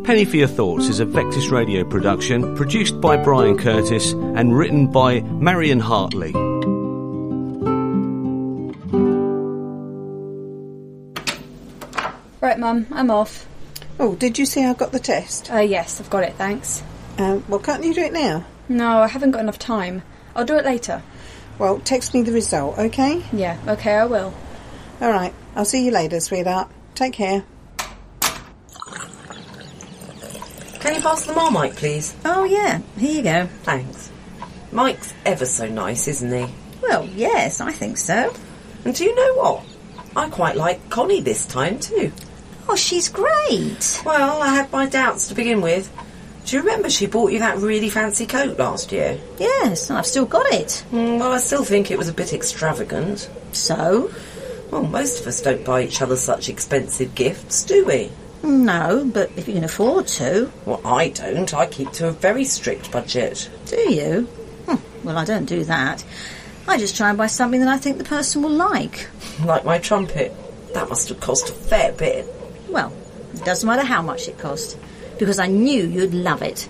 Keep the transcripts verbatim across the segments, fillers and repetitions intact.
Penny for Your Thoughts is a Vectis Radio production, produced by Brian Curtis and written by Marion Hartley. Right, Mum, I'm off. Oh, did you see I got the test? Uh, yes, I've got it, thanks. Um, well, can't you do it now? No, I haven't got enough time. I'll do it later. Well, text me the result, OK? Yeah, OK, I will. All right, I'll see you later, sweetheart. Take care. Can you pass the Marmite, please? Oh, yeah. Here you go. Thanks. Mike's ever so nice, isn't he? Well, yes, I think so. And do you know what? I quite like Connie this time, too. Oh, she's great. Well, I had my doubts to begin with. Do you remember she bought you that really fancy coat last year? Yes, I've still got it. Mm, well, I still think it was a bit extravagant. So? Well, most of us don't buy each other such expensive gifts, do we? No, but if you can afford to. Well, I don't. I keep to a very strict budget. Do you? Hm, well, I don't do that. I just try and buy something that I think the person will like. Like my trumpet. That must have cost a fair bit. Well, it doesn't matter how much it cost, because I knew you'd love it.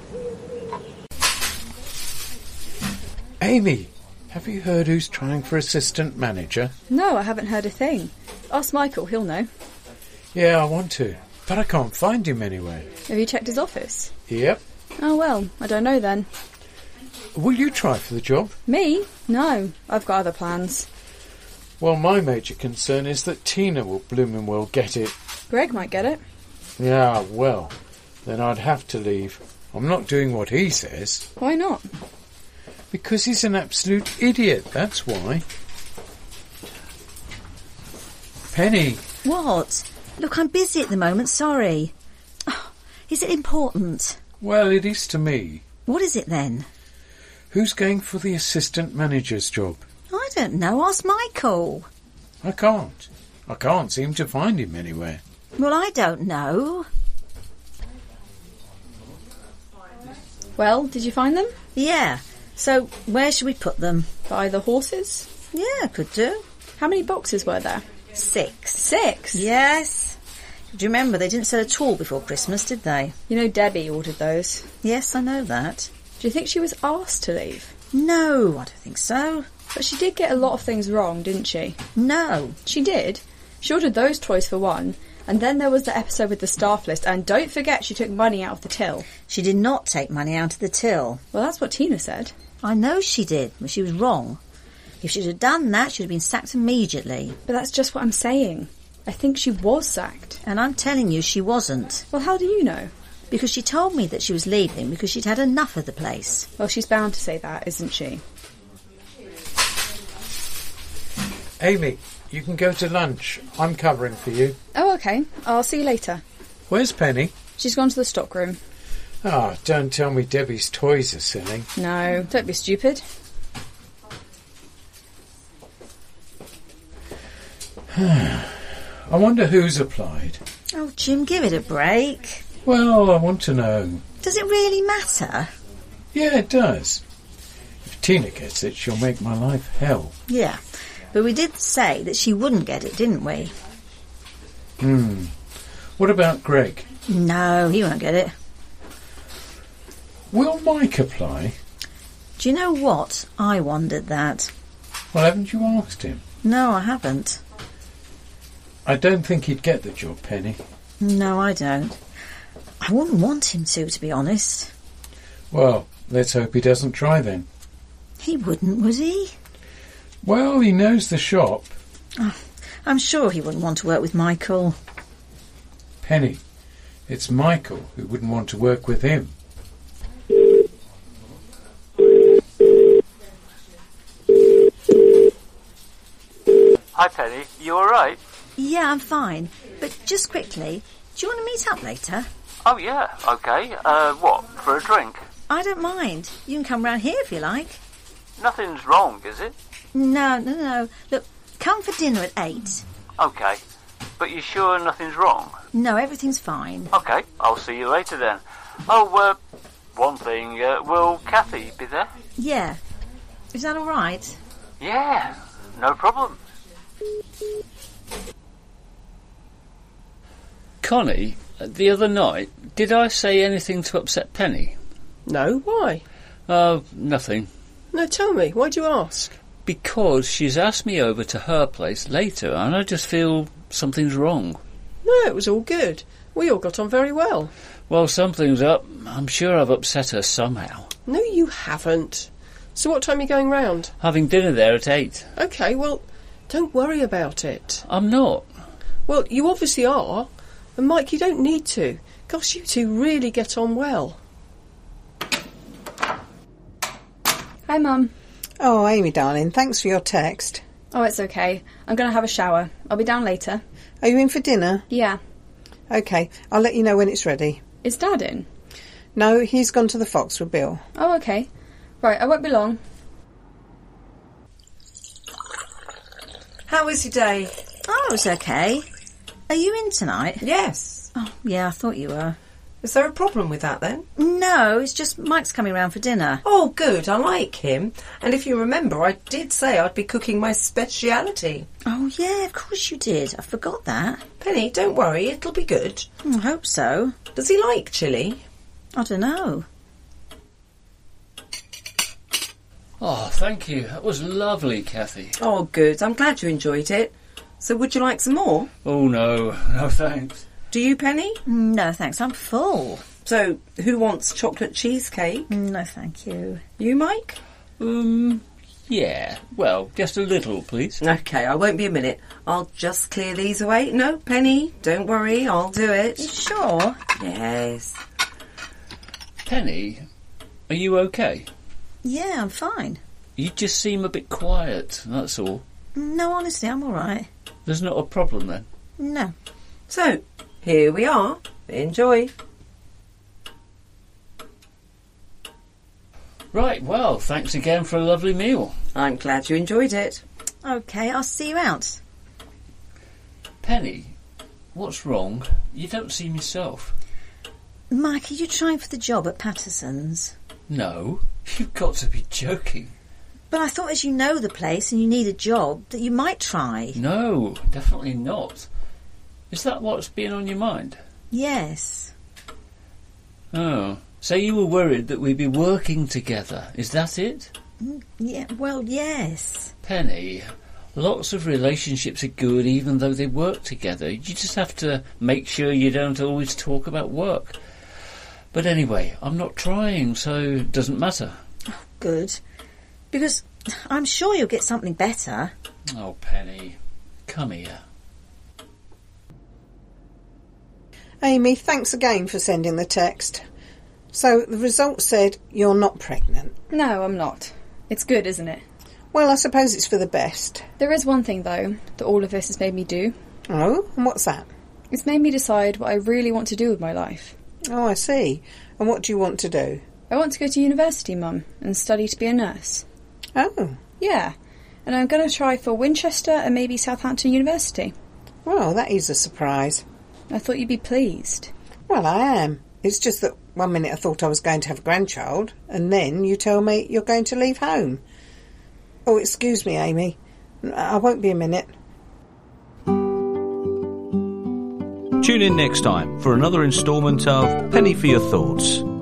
Amy, have you heard who's trying for assistant manager? No, I haven't heard a thing. Ask Michael, he'll know. Yeah, I want to, but I can't find him anywhere. Have you checked his office? Yep. Oh, well, I don't know then. Will you try for the job? Me? No, I've got other plans. Well, my major concern is that Tina will blooming well get it. Greg might get it. Yeah, well, then I'd have to leave. I'm not doing what he says. Why not? Because he's an absolute idiot, that's why. Penny. What? Look, I'm busy at the moment, sorry. Oh, is it important? Well, it is to me. What is it then? Who's going for the assistant manager's job? I don't know, ask Michael. I can't. I can't seem to find him anywhere. Well, I don't know. Well, did you find them? Yeah. So, where should we put them? By the horses? Yeah, could do. How many boxes were there? Six. Six? Yes. Do you remember they didn't sell at all before Christmas, did they? You know Debbie ordered those. Yes, I know that. Do you think she was asked to leave? No, I don't think so. But she did get a lot of things wrong, didn't she? No. She did. She ordered those toys for one, and then there was the episode with the staff list, and don't forget she took money out of the till. She did not take money out of the till. Well, that's what Tina said. I know she did, but she was wrong. If she'd have done that, she'd have been sacked immediately. But that's just what I'm saying. I think she was sacked. And I'm telling you she wasn't. Well, how do you know? Because she told me that she was leaving because she'd had enough of the place. Well, she's bound to say that, isn't she? Amy, you can go to lunch. I'm covering for you. Oh, OK. I'll see you later. Where's Penny? She's gone to the stockroom. Ah, oh, don't tell me Debbie's toys are selling. No, don't be stupid. I wonder who's applied. Oh, Jim, give it a break. Well, I want to know. Does it really matter? Yeah, it does. If Tina gets it, she'll make my life hell. Yeah, but we did say that she wouldn't get it, didn't we? Hmm. What about Greg? No, he won't get it. Will Mike apply? Do you know what? I wondered that. Well, haven't you asked him? No, I haven't. I don't think he'd get the job, Penny. No, I don't. I wouldn't want him to, to be honest. Well, let's hope he doesn't try then. He wouldn't, would he? Well, he knows the shop. Oh, I'm sure he wouldn't want to work with Michael. Penny, it's Michael who wouldn't want to work with him. Hi, Penny. You all right? Yeah, I'm fine. But just quickly, do you want to meet up later? Oh, yeah. OK. Uh, what, for a drink? I don't mind. You can come round here if you like. Nothing's wrong, is it? No, no, no. Look, come for dinner at eight. OK. But you sure nothing's wrong? No, everything's fine. OK. I'll see you later then. Oh, uh, one thing. Uh, will Kathy be there? Yeah. Is that all right? Yeah. No problem. Connie, The other night, did I say anything to upset Penny? No, why? Uh, nothing. No, tell me, why'd you ask? Because she's asked me over to her place later, and I just feel something's wrong. No, it was all good. We all got on very well. Well, something's up. I'm sure I've upset her somehow. No, you haven't. So what time are you going round? Having dinner there at eight. OK, well, don't worry about it. I'm not. Well, you obviously are. And Mike, you don't need to. Gosh, you two really get on well. Hi, Mum. Oh, Amy, darling, thanks for your text. Oh, it's okay. I'm going to have a shower. I'll be down later. Are you in for dinner? Yeah. OK, I'll let you know when it's ready. Is Dad in? No, he's gone to the Fox with Bill. Oh, OK. Right, I won't be long. How was your day? Oh, it's okay. Are you in tonight? Yes. Oh, yeah, I thought you were. Is there a problem with that then? No, it's just Mike's coming round for dinner. Oh, good. I like him. And if you remember, I did say I'd be cooking my speciality. Oh, yeah, of course you did. I forgot that. Penny, don't worry. It'll be good. I hope so. Does he like chilli? I don't know. Oh, thank you. That was lovely, Kathy. Oh, good. I'm glad you enjoyed it. So would you like some more? Oh, no. No, thanks. Do you, Penny? No, thanks. I'm full. So, who wants chocolate cheesecake? No, thank you. You, Mike? Um, yeah. Well, just a little, please. OK, I won't be a minute. I'll just clear these away. No, Penny, don't worry. I'll do it. You sure? Yes. Penny, are you okay? Yeah, I'm fine. You just seem a bit quiet, that's all. No, honestly, I'm all right. There's not a problem then? No. So, here we are. Enjoy. Right, well, thanks again for a lovely meal. I'm glad you enjoyed it. OK, I'll see you out. Penny, what's wrong? You don't seem yourself. Mike, are you trying for the job at Patterson's? No, you've got to be joking. But I thought as you know the place and you need a job, that you might try. No, definitely not. Is that what's been on your mind? Yes. Oh, so you were worried that we'd be working together. Is that it? Yeah, well, yes. Penny, lots of relationships are good even though they work together. You just have to make sure you don't always talk about work. But anyway, I'm not trying, so it doesn't matter. Oh, good. Because I'm sure you'll get something better. Oh, Penny, come here. Amy, thanks again for sending the text. So the result said you're not pregnant. No, I'm not. It's good, isn't it? Well, I suppose it's for the best. There is one thing, though, that all of this has made me do. Oh, and what's that? It's made me decide what I really want to do with my life. Oh, I see. And what do you want to do? I want to go to university, Mum, and study to be a nurse. Oh. Yeah, and I'm going to try for Winchester and maybe Southampton University. Well, that is a surprise. I thought you'd be pleased. Well, I am. It's just that one minute I thought I was going to have a grandchild, and then you tell me you're going to leave home. Oh, excuse me, Amy. I won't be a minute. Tune in next time for another instalment of Penny for Your Thoughts.